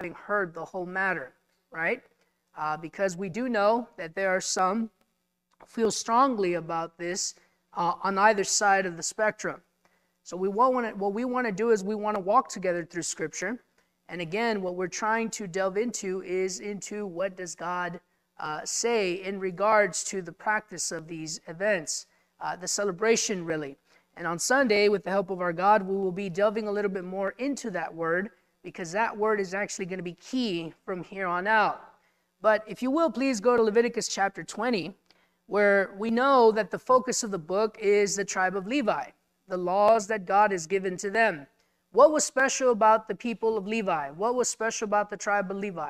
having heard the whole matter, right? Because we do know that there are some who feel strongly about this on either side of the spectrum. So what we want to do is we want to walk together through Scripture. And again, what we're trying to delve into is into what does God say in regards to the practice of these events, the celebration really. And on Sunday, with the help of our God, we will be delving a little bit more into that word, because that word is actually going to be key from here on out. But if you will, please go to Leviticus chapter 20, where we know that the focus of the book is the tribe of Levi, the laws that God has given to them. What was special about the people of Levi? What was special about the tribe of Levi?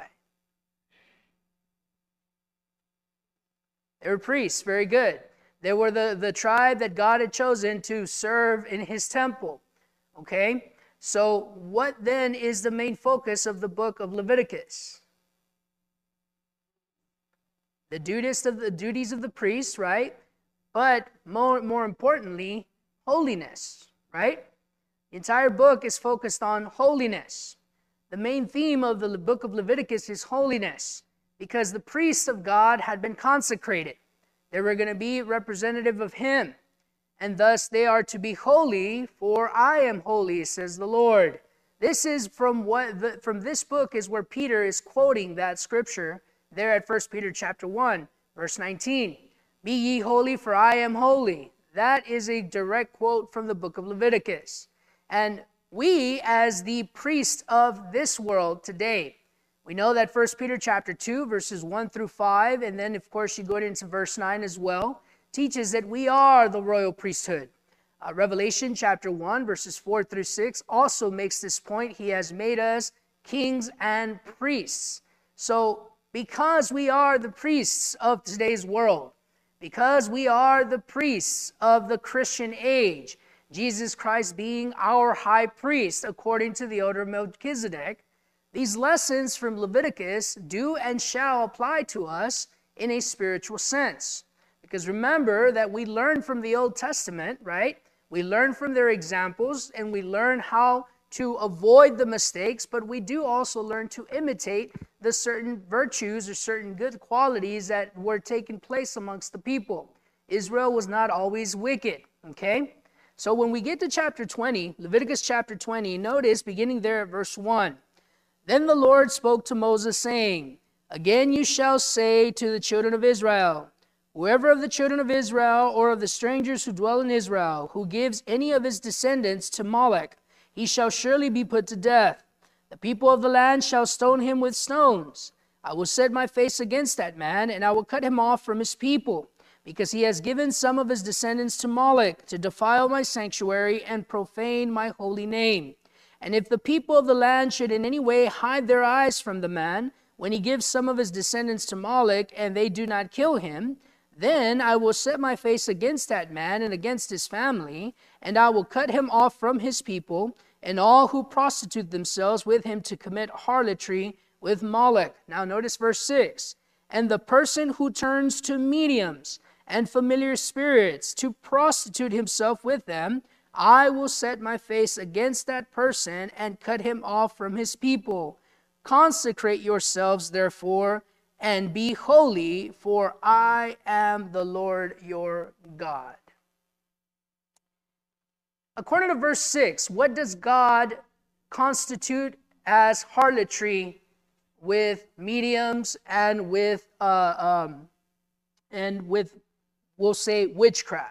They were priests, very good. They were the tribe that God had chosen to serve in his temple. Okay? So what then is the main focus of the book of Leviticus? The duties of the priests, right? But more importantly, holiness, right? The entire book is focused on holiness. The main theme of the book of Leviticus is holiness, because the priests of God had been consecrated. They were going to be representative of him, and thus they are to be holy, for I am holy, says the Lord. This is from this book is where Peter is quoting that scripture there at 1 Peter chapter 1, verse 19. Be ye holy, for I am holy. That is a direct quote from the book of Leviticus. And we, as the priests of this world today, we know that 1 Peter chapter 2, verses 1 through 5, and then, of course, you go into verse 9 as well, teaches that we are the royal priesthood. Revelation chapter 1, verses 4 through 6, also makes this point. He has made us kings and priests. So, because we are the priests of today's world, because we are the priests of the Christian age, Jesus Christ being our high priest according to the order of Melchizedek, these lessons from Leviticus do and shall apply to us in a spiritual sense. Because remember that we learn from the Old Testament, right? We learn from their examples, and we learn how to avoid the mistakes, but we do also learn to imitate the certain virtues or certain good qualities that were taking place amongst the people. Israel was not always wicked, okay? So when we get to chapter 20, Leviticus chapter 20, notice beginning there at verse 1. Then the Lord spoke to Moses, saying, Again you shall say to the children of Israel, Whoever of the children of Israel or of the strangers who dwell in Israel, who gives any of his descendants to Molech, he shall surely be put to death. The people of the land shall stone him with stones. I will set my face against that man, and I will cut him off from his people, because he has given some of his descendants to Molech, to defile my sanctuary and profane my holy name. And if the people of the land should in any way hide their eyes from the man, when he gives some of his descendants to Molech, and they do not kill him, then I will set my face against that man and against his family, and I will cut him off from his people, and all who prostitute themselves with him to commit harlotry with Molech. Now notice verse 6. And the person who turns to mediums and familiar spirits to prostitute himself with them, I will set my face against that person and cut him off from his people. Consecrate yourselves, therefore, and be holy, for I am the Lord your God. According to verse 6, what does God constitute as harlotry with mediums and with we'll say witchcraft?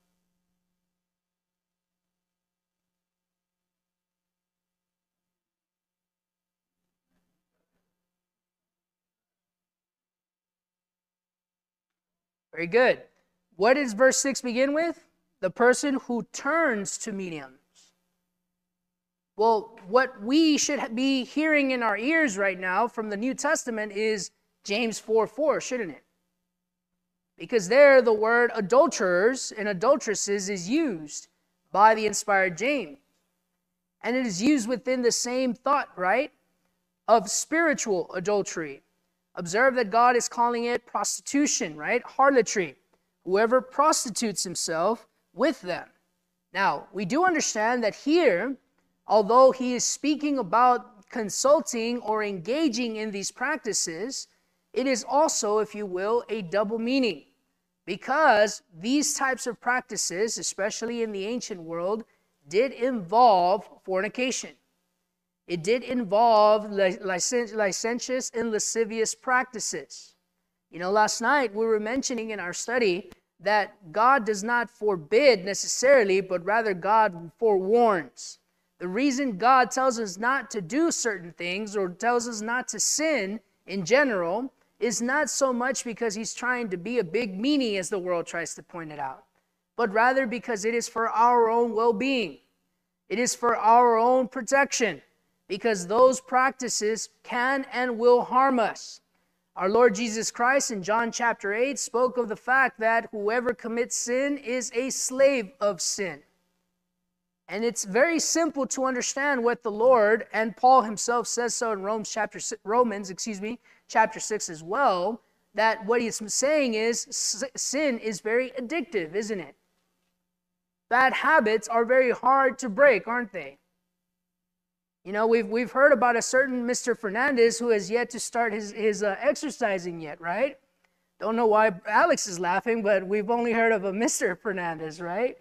Very good. What does verse 6 begin with? The person who turns to mediums. Well, what we should be hearing in our ears right now from the New Testament is James 4:4, shouldn't it? Because there the word adulterers and adulteresses is used by the inspired James. And it is used within the same thought, right, of spiritual adultery. Observe that God is calling it prostitution, right? Harlotry. Whoever prostitutes himself with them. Now, we do understand that here, although he is speaking about consulting or engaging in these practices, it is also, if you will, a double meaning. Because these types of practices, especially in the ancient world, did involve fornication. It did involve licentious and lascivious practices. You know, last night we were mentioning in our study that God does not forbid necessarily, but rather God forewarns. The reason God tells us not to do certain things or tells us not to sin in general is not so much because he's trying to be a big meanie, as the world tries to point it out, but rather because it is for our own well-being. It is for our own protection, because those practices can and will harm us. Our Lord Jesus Christ in John chapter 8 spoke of the fact that whoever commits sin is a slave of sin. And it's very simple to understand what the Lord, and Paul himself says so in Romans chapter 6 as well, that what he's saying is sin is very addictive, isn't it? Bad habits are very hard to break, aren't they? You know, we've heard about a certain Mr. Fernandez who has yet to start his exercising yet, right? Don't know why Alex is laughing, but we've only heard of a Mr. Fernandez, right?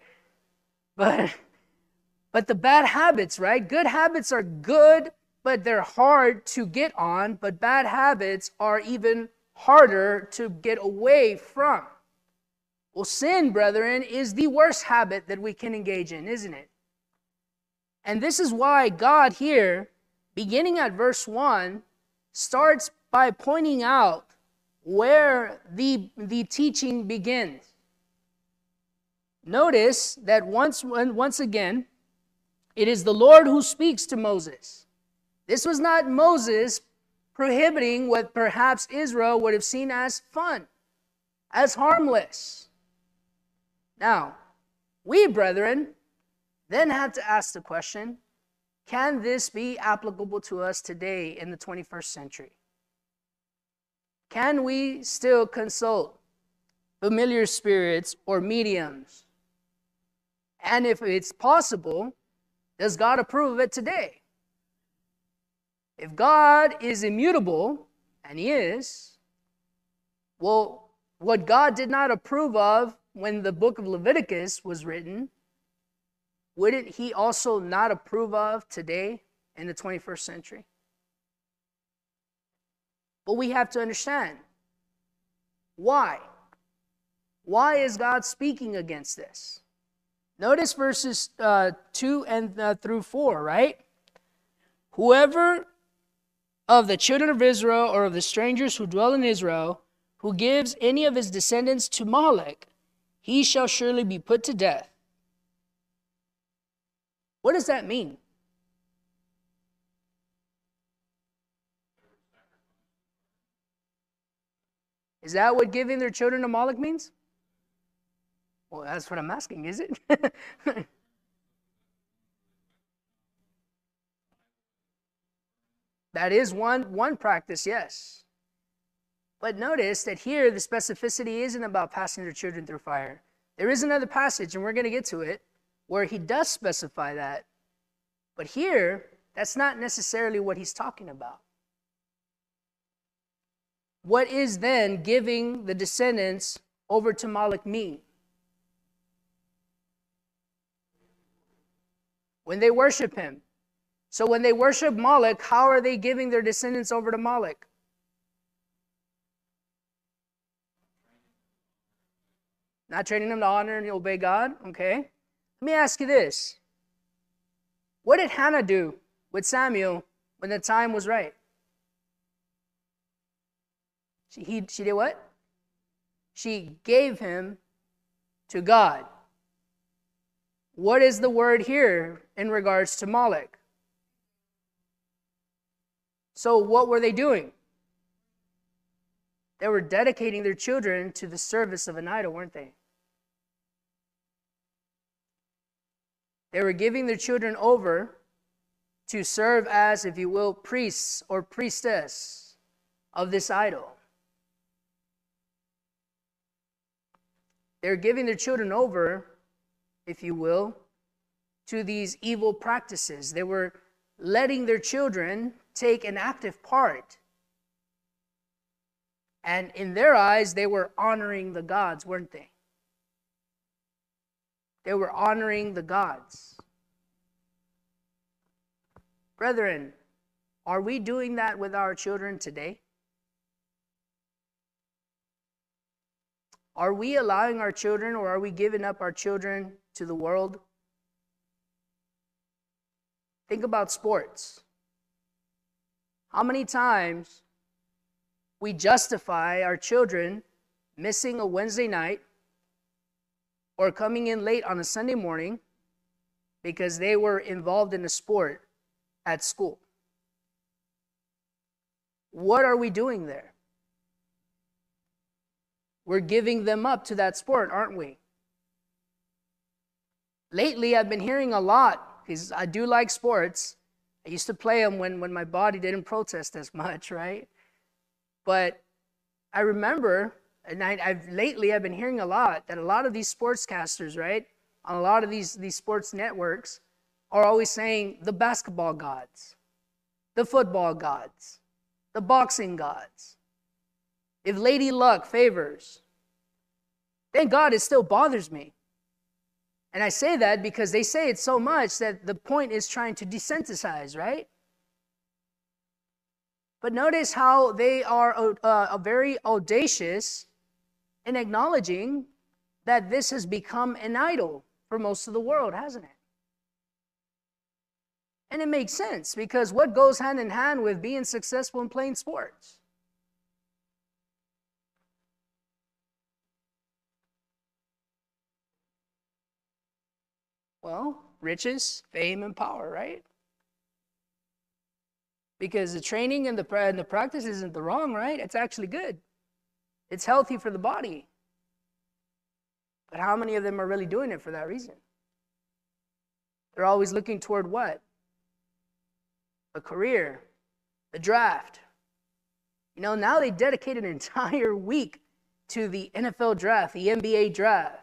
But the bad habits, right? Good habits are good, but they're hard to get on. But bad habits are even harder to get away from. Well, sin, brethren, is the worst habit that we can engage in, isn't it? And this is why God here, beginning at verse 1, starts by pointing out where the teaching begins. Notice that once again, it is the Lord who speaks to Moses. This was not Moses prohibiting what perhaps Israel would have seen as fun, as harmless. Now, we, brethren, then have to ask the question, can this be applicable to us today in the 21st century? Can we still consult familiar spirits or mediums? And if it's possible, does God approve of it today? If God is immutable, and he is, well, what God did not approve of when the book of Leviticus was written, wouldn't he also not approve of today in the 21st century? But we have to understand why. Why is God speaking against this? Notice verses 2 and through 4, right? Whoever of the children of Israel or of the strangers who dwell in Israel, who gives any of his descendants to Molech, he shall surely be put to death. What does that mean? Is that what giving their children to Molech means? Well, that's what I'm asking, is it? That is one practice, yes. But notice that here the specificity isn't about passing their children through fire. There is another passage, and we're going to get to it, where he does specify that. But here, that's not necessarily what he's talking about. What is then giving the descendants over to Molech mean? When they worship him. So when they worship Molech, how are they giving their descendants over to Molech? Not training them to honor and obey God? Okay. Let me ask you this. What did Hannah do with Samuel when the time was right? She did what? She gave him to God. What is the word here in regards to Molech? So what were they doing? They were dedicating their children to the service of an idol, weren't they? They were giving their children over to serve as, if you will, priests or priestess of this idol. They're giving their children over, if you will, to these evil practices. They were letting their children take an active part. And in their eyes, they were honoring the gods, weren't they? They were honoring the gods. Brethren, are we doing that with our children today? Are we allowing our children, or are we giving up our children to the world? Think about sports. How many times we justify our children missing a Wednesday night or coming in late on a Sunday morning because they were involved in a sport at school? What are we doing there? We're giving them up to that sport, aren't we? Lately, I've been hearing a lot, because I do like sports. I used to play them when my body didn't protest as much, right? But I remember, and lately I've been hearing a lot, that a lot of these sportscasters, right, on a lot of these sports networks, are always saying the basketball gods, the football gods, the boxing gods. If Lady Luck favors, thank God, it still bothers me. And I say that because they say it so much that the point is trying to desensitize, right? But notice how they are very audacious in acknowledging that this has become an idol for most of the world, hasn't it? And it makes sense, because what goes hand in hand with being successful in playing sports? Well, riches, fame, and power, right? Because the training and the practice isn't the wrong, right? It's actually good. It's healthy for the body. But how many of them are really doing it for that reason? They're always looking toward what? A career, the draft. You know, now they dedicate an entire week to the NFL draft, the NBA draft.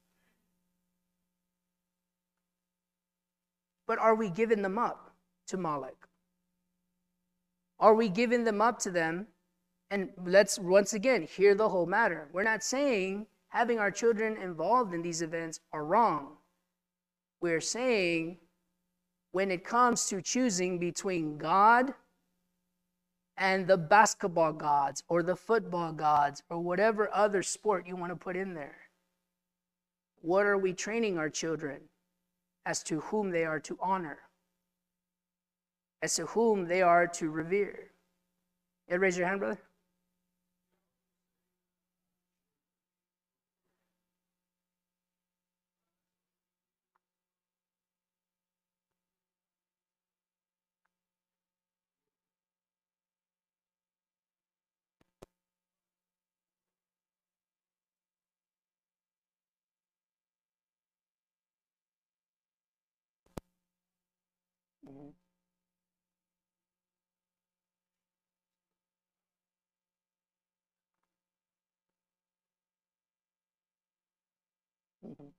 But are we giving them up to Moloch? Are we giving them up to them? And let's once again hear the whole matter. We're not saying having our children involved in these events are wrong. We're saying when it comes to choosing between God and the basketball gods or the football gods or whatever other sport you want to put in there, what are we training our children as to whom they are to honor, as to whom they are to revere? Yeah, raise your hand, brother. Mm-hmm. Mm-hmm.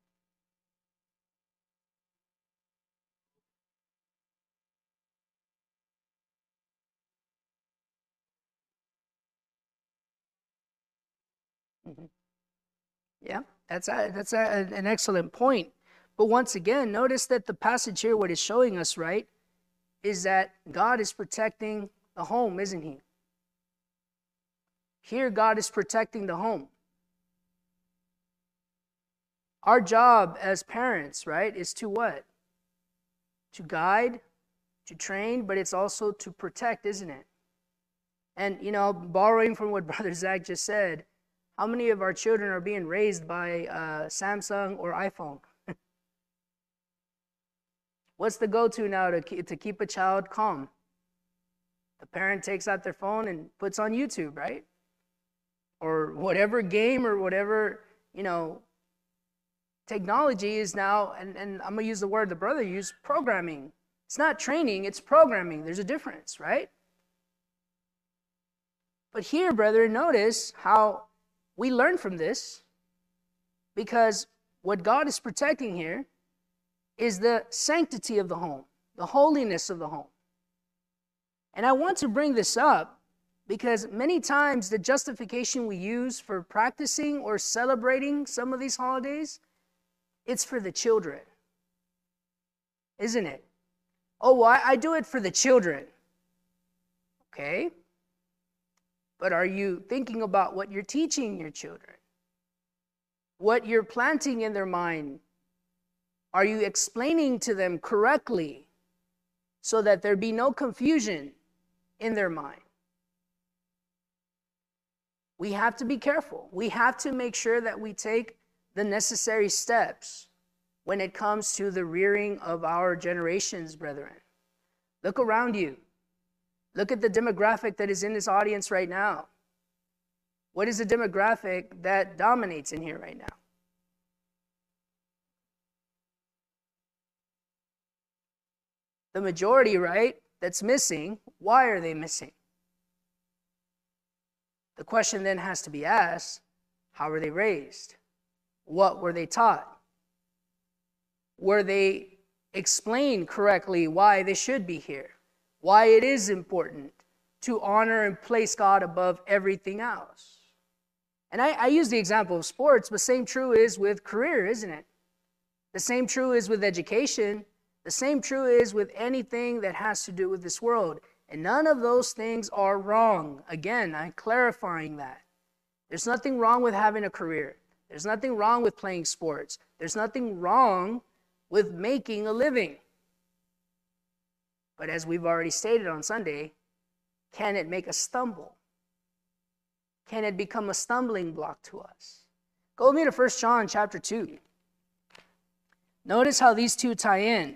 Mm-hmm. Yeah, that's an excellent point. But once again, notice that the passage here, what it's showing us, right, is that God is protecting the home, isn't he? Here, God is protecting the home. Our job as parents, right, is to what? To guide, to train, but it's also to protect, isn't it? And, you know, borrowing from what Brother Zach just said, how many of our children are being raised by Samsung or iPhone? What's the go-to now to keep a child calm? The parent takes out their phone and puts on YouTube, right? Or whatever game or whatever, you know, technology is now, and I'm going to use the word the brother used, programming. It's not training, it's programming. There's a difference, right? But here, brethren, notice how we learn from this, because what God is protecting here is the sanctity of the home, the holiness of the home. And I want to bring this up because many times the justification we use for practicing or celebrating some of these holidays, it's for the children, isn't it? Oh, well, I do it for the children. Okay. But are you thinking about what you're teaching your children? What you're planting in their mind? Are you explaining to them correctly so that there be no confusion in their mind? We have to be careful. We have to make sure that we take the necessary steps when it comes to the rearing of our generations, brethren. Look around you. Look at the demographic that is in this audience right now. What is the demographic that dominates in here right now? The majority, right, that's missing. Why are they missing? The question then has to be asked, how were they raised? What were they taught? Were they explained correctly why they should be here? Why it is important to honor and place God above everything else? And I use the example of sports, but same true is with career, isn't it? The same true is with education. The same true is with anything that has to do with this world. And none of those things are wrong. Again, I'm clarifying that. There's nothing wrong with having a career. There's nothing wrong with playing sports. There's nothing wrong with making a living. But as we've already stated on Sunday, can it make us stumble? Can it become a stumbling block to us? Go with me to 1 John chapter 2. Notice how these two tie in.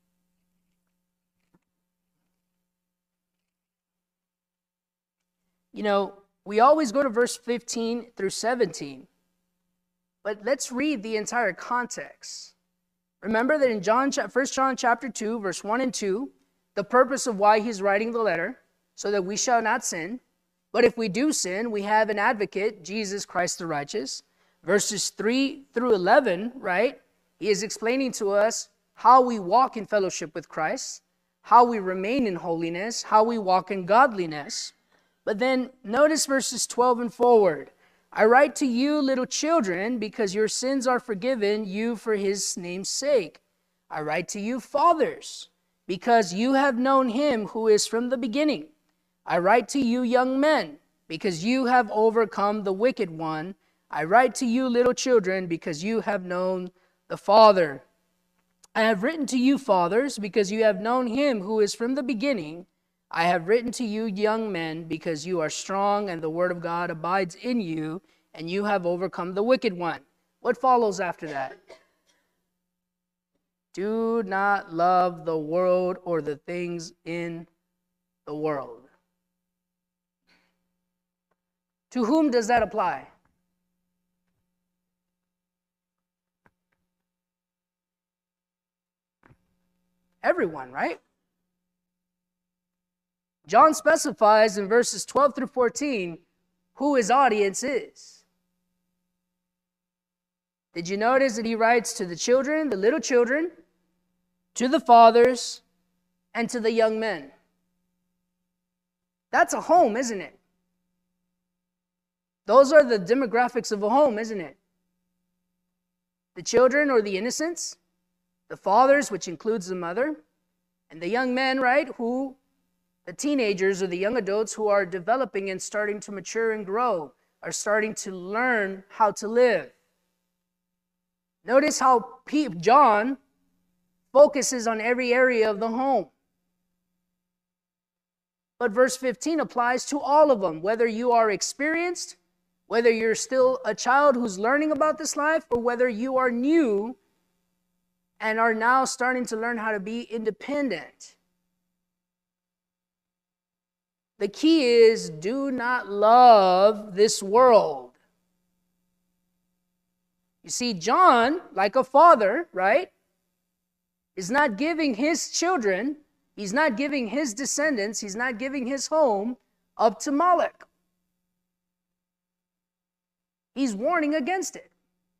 You know, we always go to verse 15 through 17, but let's read the entire context. Remember that in 1 John chapter 2, verse 1 and 2, the purpose of why he's writing the letter, so that we shall not sin. But if we do sin, we have an advocate, Jesus Christ the righteous. Verses 3 through 11, right? He is explaining to us how we walk in fellowship with Christ, how we remain in holiness, how we walk in godliness. But then notice verses 12 and forward. I write to you, little children, because your sins are forgiven you for his name's sake. I write to you, fathers, because you have known him who is from the beginning. I write to you, young men, because you have overcome the wicked one. I write to you, little children, because you have known the Father. I have written to you, fathers, because you have known him who is from the beginning. I have written to you, young men, because you are strong and the word of God abides in you, and you have overcome the wicked one. What follows after that? Do not love the world or the things in the world. To whom does that apply? Everyone, right? John specifies in verses 12 through 14 who his audience is. Did you notice that he writes to the children, the little children, to the fathers, and to the young men? That's a home, isn't it? Those are the demographics of a home, isn't it? The children or the innocents, the fathers, which includes the mother, and the young men, right, who, the teenagers or the young adults who are developing and starting to mature and grow, are starting to learn how to live. Notice how John focuses on every area of the home. But verse 15 applies to all of them, whether you are experienced, whether you're still a child who's learning about this life, or whether you are new and are now starting to learn how to be independent. The key is, do not love this world. You see, John, like a father, right, is not giving his children, he's not giving his descendants, he's not giving his home up to Moloch. He's warning against it.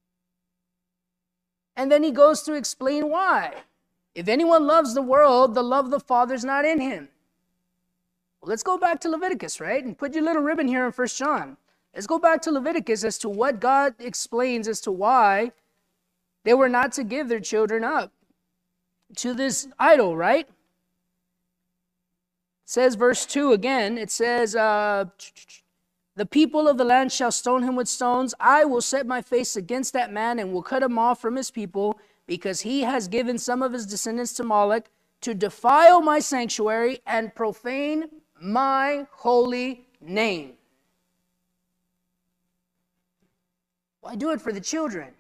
And then he goes to explain why. If anyone loves the world, the love of the Father is not in him. Well, let's go back to Leviticus, right? And put your little ribbon here in 1 John. Let's go back to Leviticus as to what God explains as to why they were not to give their children up to this idol, right? It says verse 2 again, it says, the people of the land shall stone him with stones. I will set my face against that man and will cut him off from his people, because he has given some of his descendants to Moloch to defile my sanctuary and profane my holy name. Why do it for the children?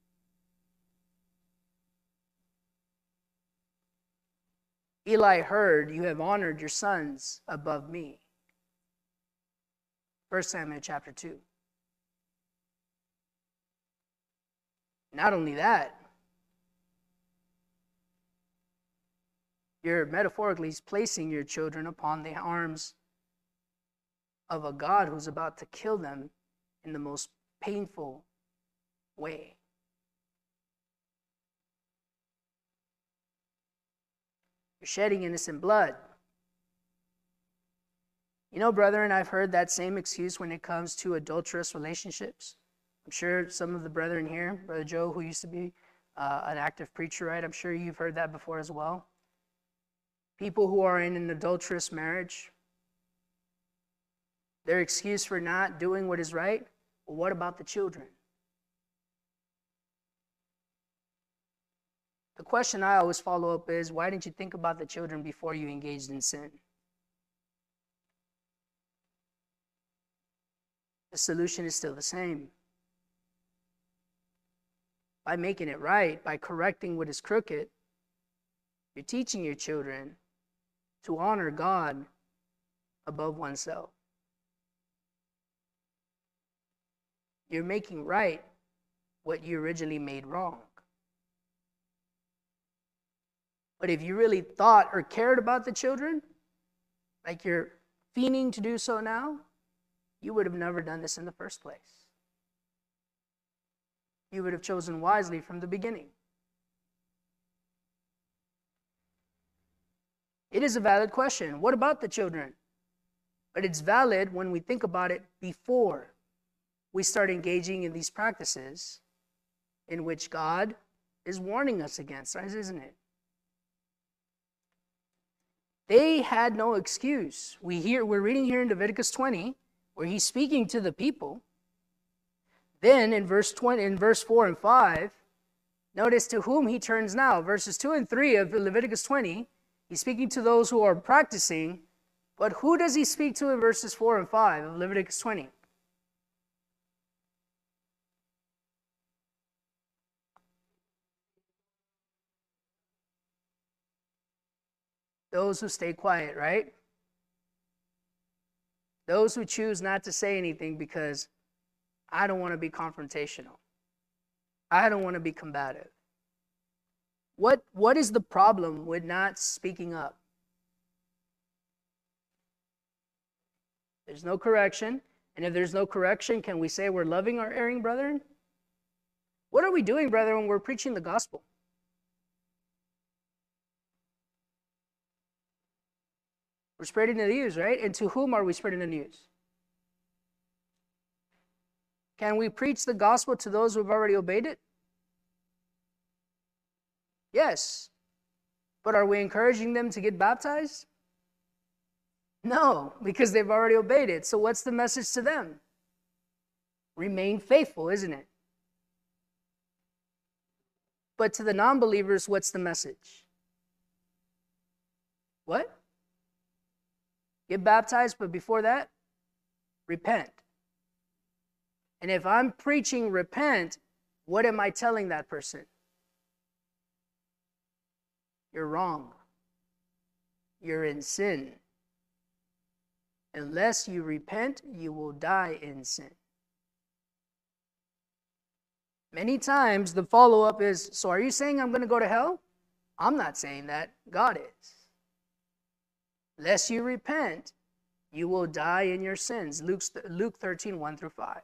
Eli heard, you have honored your sons above me. 1 Samuel chapter 2. Not only that, you're metaphorically placing your children upon the arms of a God who's about to kill them in the most painful way. You're shedding innocent blood. You know, brethren, I've heard that same excuse when it comes to adulterous relationships. I'm sure some of the brethren here, Brother Joe, who used to be an active preacher, right? I'm sure you've heard that before as well. People who are in an adulterous marriage, their excuse for not doing what is right, well, what about the children? The question I always follow up is, why didn't you think about the children before you engaged in sin? The solution is still the same. By making it right, by correcting what is crooked, you're teaching your children to honor God above oneself. You're making right what you originally made wrong. But if you really thought or cared about the children, like you're fiending to do so now, you would have never done this in the first place. You would have chosen wisely from the beginning. It is a valid question. What about the children? But it's valid when we think about it before we start engaging in these practices in which God is warning us against, isn't it? They had no excuse. We're reading here in Leviticus 20, where he's speaking to the people. Then in verse 4 and 5, notice to whom he turns now. Verses 2 and 3 of Leviticus 20, he's speaking to those who are practicing, but who does he speak to in verses 4 and 5 of Leviticus 20? Those who stay quiet, right? Those who choose not to say anything because I don't want to be confrontational. I don't want to be combative. What is the problem with not speaking up? There's no correction. And if there's no correction, can we say we're loving our erring brethren? What are we doing, brethren, when we're preaching the gospel? We're spreading the news, right? And to whom are we spreading the news? Can we preach the gospel to those who have already obeyed it? Yes. But are we encouraging them to get baptized? No, because they've already obeyed it. So what's the message to them? Remain faithful, isn't it? But to the non-believers, what's the message? What? Get baptized, but before that, repent. And if I'm preaching repent, what am I telling that person? You're wrong. You're in sin. Unless you repent, you will die in sin. Many times the follow-up is, so are you saying I'm going to go to hell? I'm not saying that. God is. Lest you repent, you will die in your sins. Luke 13, 1 through 5.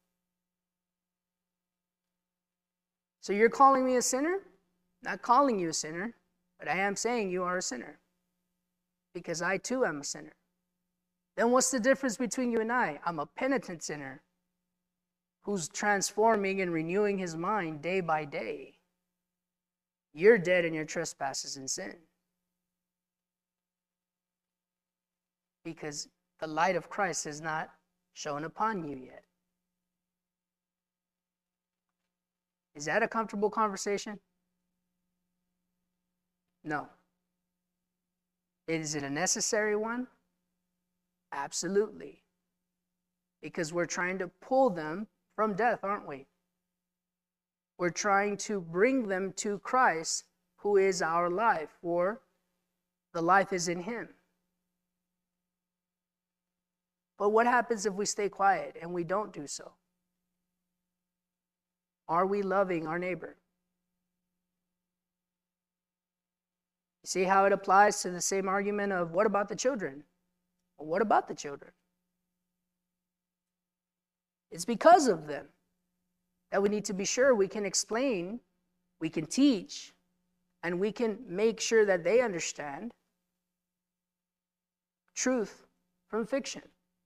So you're calling me a sinner? Not calling you a sinner, but I am saying you are a sinner. Because I too am a sinner. Then what's the difference between you and I? I'm a penitent sinner who's transforming and renewing his mind day by day. You're dead in your trespasses and sin. Because the light of Christ has not shone upon you yet. Is that a comfortable conversation? No. Is it a necessary one? Absolutely. Because we're trying to pull them from death, aren't we? We're trying to bring them to Christ, who is our life, for the life is in him. But what happens if we stay quiet and we don't do so? Are we loving our neighbor? See how it applies to the same argument of what about the children? Well, what about the children? It's because of them that we need to be sure we can explain, we can teach, and we can make sure that they understand truth from fiction.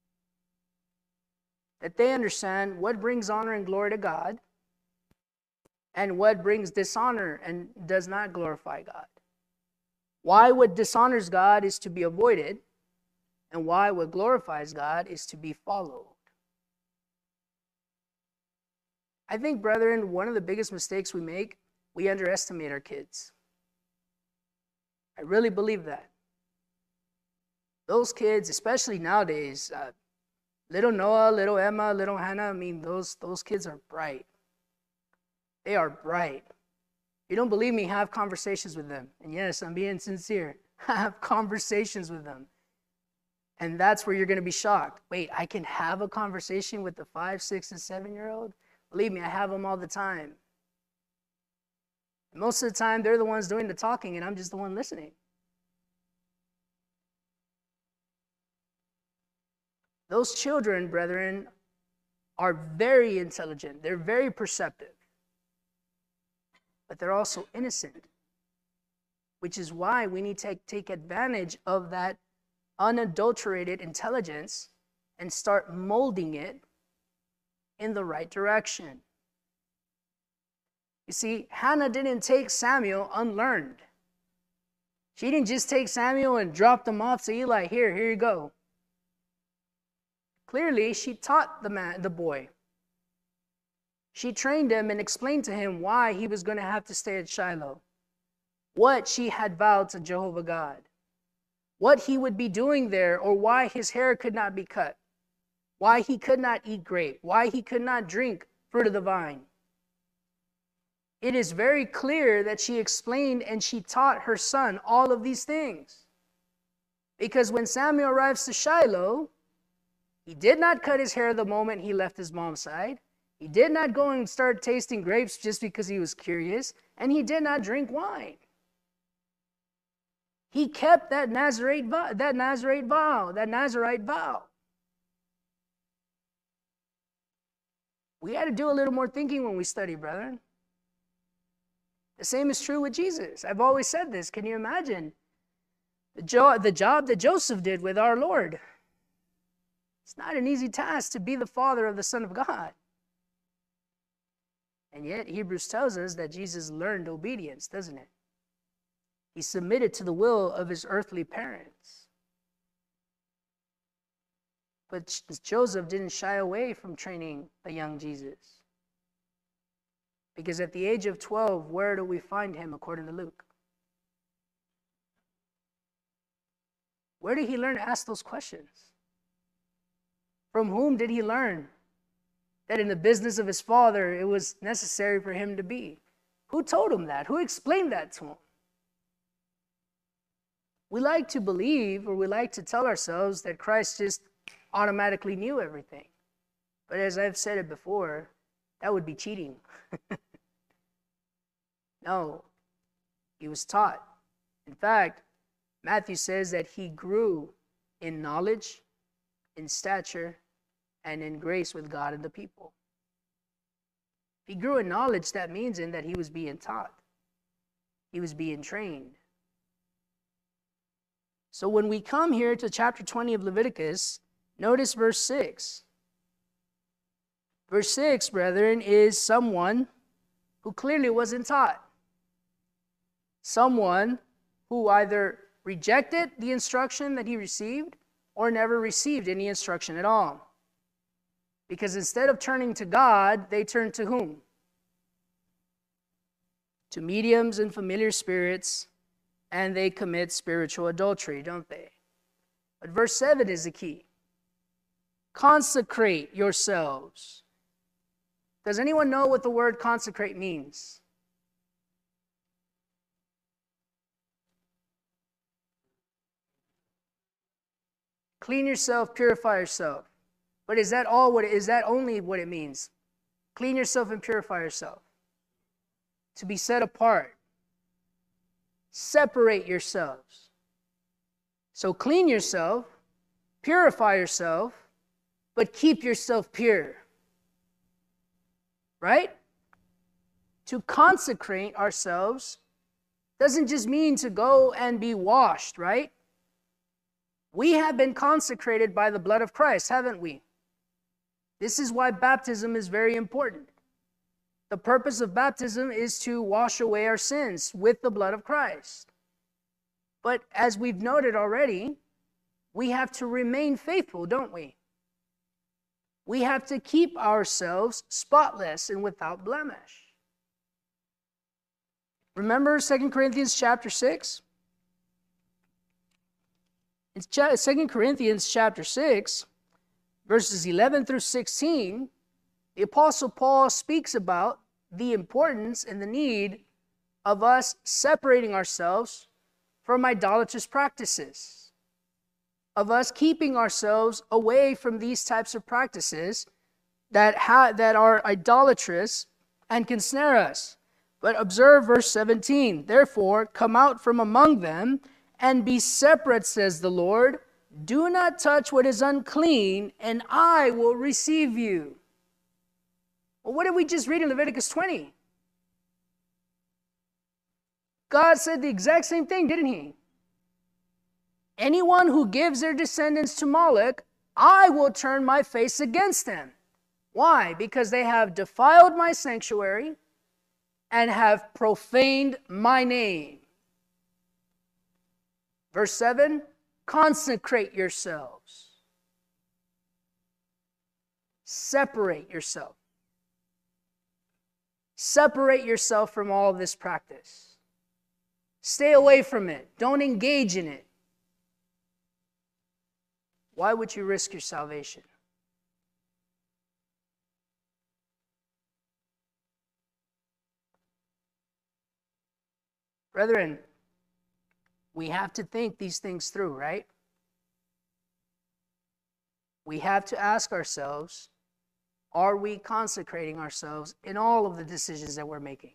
That they understand what brings honor and glory to God and what brings dishonor and does not glorify God. Why what dishonors God is to be avoided, and why what glorifies God is to be followed. I think, brethren, one of the biggest mistakes we make, we underestimate our kids. I really believe that. Those kids, especially nowadays, little Noah, little Emma, little Hannah, I mean, those kids are bright. They are bright. If you don't believe me, have conversations with them. And yes, I'm being sincere. Have conversations with them. And that's where you're going to be shocked. Wait, I can have a conversation with the 5, 6, and 7-year-old? Believe me, I have them all the time. And most of the time, they're the ones doing the talking, and I'm just the one listening. Those children, brethren, are very intelligent. They're very perceptive. But they're also innocent, which is why we need to take advantage of that unadulterated intelligence and start molding it in the right direction. You see, Hannah didn't take Samuel unlearned. She didn't just take Samuel and drop them off to Eli. Here you go. Clearly, she taught the boy. She trained him and explained to him why he was going to have to stay at Shiloh, what she had vowed to Jehovah God, what he would be doing there, or why his hair could not be cut, why he could not eat grape, why he could not drink fruit of the vine. It is very clear that she explained and she taught her son all of these things. Because when Samuel arrives to Shiloh, he did not cut his hair the moment he left his mom's side. He did not go and start tasting grapes just because he was curious, and he did not drink wine. He kept that Nazirite vow. We got to do a little more thinking when we study, brethren. The same is true with Jesus. I've always said this. Can you imagine the job that Joseph did with our Lord? It's not an easy task to be the father of the Son of God. And yet, Hebrews tells us that Jesus learned obedience, doesn't it? He submitted to the will of his earthly parents. But Joseph didn't shy away from training the young Jesus. Because at the age of 12, where do we find him according to Luke? Where did he learn to ask those questions? From whom did he learn that in the business of his father, it was necessary for him to be? Who told him that? Who explained that to him? We like to believe, or we like to tell ourselves that Christ just automatically knew everything. But as I've said it before, that would be cheating. No, he was taught. In fact, Matthew says that he grew in knowledge, in stature, and in grace with God and the people. If he grew in knowledge, that means in that he was being taught. He was being trained. So when we come here to chapter 20 of Leviticus, notice verse 6. Verse 6, brethren, is someone who clearly wasn't taught. Someone who either rejected the instruction that he received or never received any instruction at all. Because instead of turning to God, they turned to whom? To mediums and familiar spirits, and they commit spiritual adultery, don't they? But verse 7 is the key. Consecrate yourselves. Does anyone know what the word consecrate means? Clean yourself, purify yourself. But is that only what it means? Clean yourself and purify yourself. To be set apart. Separate yourselves. So clean yourself, purify yourself, but keep yourself pure. Right? To consecrate ourselves doesn't just mean to go and be washed, right? We have been consecrated by the blood of Christ, haven't we? This is why baptism is very important. The purpose of baptism is to wash away our sins with the blood of Christ. But as we've noted already, we have to remain faithful, don't we? We have to keep ourselves spotless and without blemish. Remember 2 Corinthians chapter 6? In 2 Corinthians chapter 6, verses 11 through 16, the Apostle Paul speaks about the importance and the need of us separating ourselves from idolatrous practices, of us keeping ourselves away from these types of practices that are idolatrous and can snare us. But observe verse 17. Therefore, come out from among them and be separate, says the Lord. Do not touch what is unclean, and I will receive you. Well, what did we just read in Leviticus 20? God said the exact same thing, didn't he? Anyone who gives their descendants to Moloch, I will turn my face against them. Why? Because they have defiled my sanctuary and have profaned my name. Verse 7, consecrate yourselves. Separate yourself. Separate yourself from all of this practice. Stay away from it. Don't engage in it. Why would you risk your salvation? Brethren, we have to think these things through, right? We have to ask ourselves, are we consecrating ourselves in all of the decisions that we're making?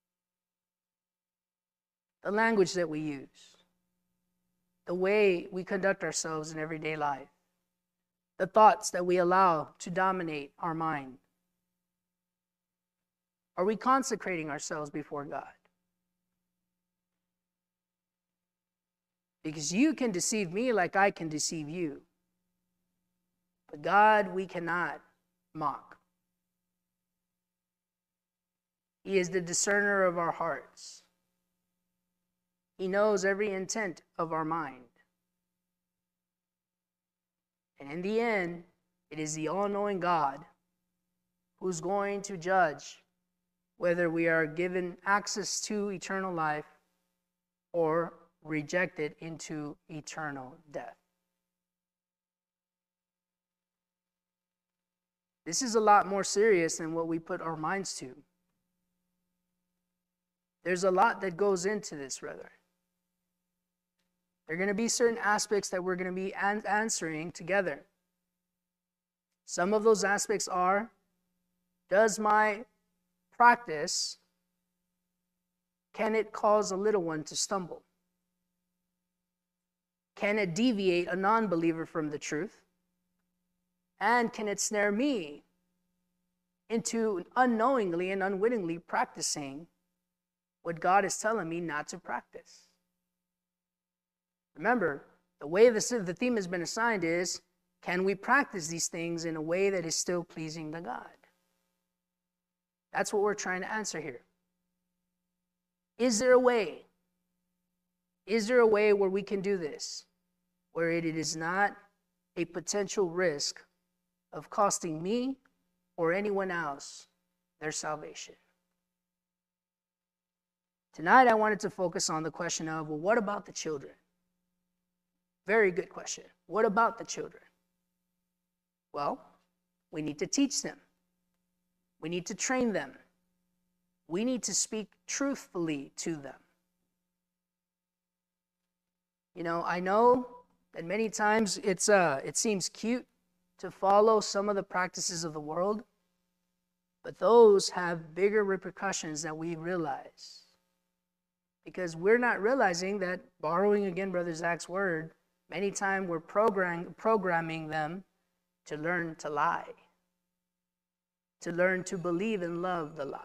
The language that we use, the way we conduct ourselves in everyday life, the thoughts that we allow to dominate our mind. Are we consecrating ourselves before God? Because you can deceive me like I can deceive you. But God, we cannot mock. He is the discerner of our hearts. He knows every intent of our mind. And in the end, it is the all-knowing God who's going to judge whether we are given access to eternal life or rejected into eternal death. This is a lot more serious than what we put our minds to. There's a lot that goes into this, brother. There are going to be certain aspects that we're going to be answering together. Some of those aspects are, does my practice, can it cause a little one to stumble? Can it deviate a non-believer from the truth? And can it snare me into unknowingly and unwittingly practicing what God is telling me not to practice? Remember, The way the theme has been assigned is, can we practice these things in a way that is still pleasing to God? That's what we're trying to answer here. Is there a way? Is there a way where we can do this, where it is not a potential risk of costing me or anyone else their salvation? Tonight, I wanted to focus on the question of, well, what about the children? Very good question. What about the children? Well, we need to teach them. We need to train them. We need to speak truthfully to them. You know, I know that many times it seems cute to follow some of the practices of the world, but those have bigger repercussions than we realize. Because we're not realizing that, borrowing again Brother Zach's word, many times we're programming them to learn to lie, to learn to believe and love the lie.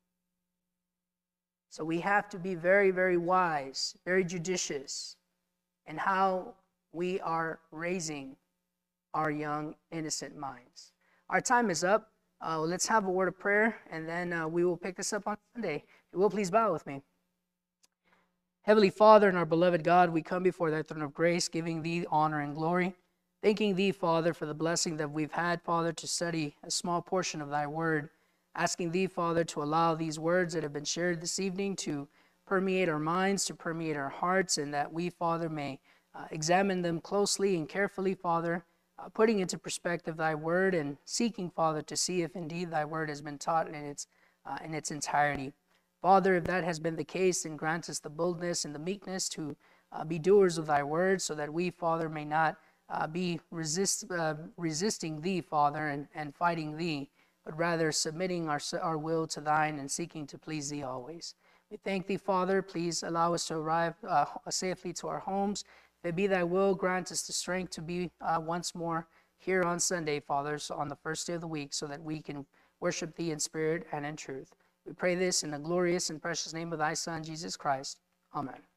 So we have to be very, very wise, very judicious in how we are raising our young, innocent minds. Our time is up. Let's have a word of prayer, and then we will pick this up on Sunday. If you will, please bow with me. Heavenly Father and our beloved God, we come before thy throne of grace, giving thee honor and glory, thanking thee, Father, for the blessing that we've had, Father, to study a small portion of thy word, asking thee, Father, to allow these words that have been shared this evening to permeate our minds, to permeate our hearts, and that we, Father, may examine them closely and carefully, Father, putting into perspective thy word and seeking, Father, to see if indeed thy word has been taught in its entirety. Father, if that has been the case, then grant us the boldness and the meekness to be doers of thy word, so that we, Father, may not be resisting thee, Father, and fighting thee, but rather submitting our will to thine and seeking to please thee always. We thank thee, Father. Please allow us to arrive safely to our homes. If it be thy will, grant us the strength to be once more here on Sunday, Father, so on the first day of the week, so that we can worship thee in spirit and in truth. We pray this in the glorious and precious name of thy Son, Jesus Christ. Amen.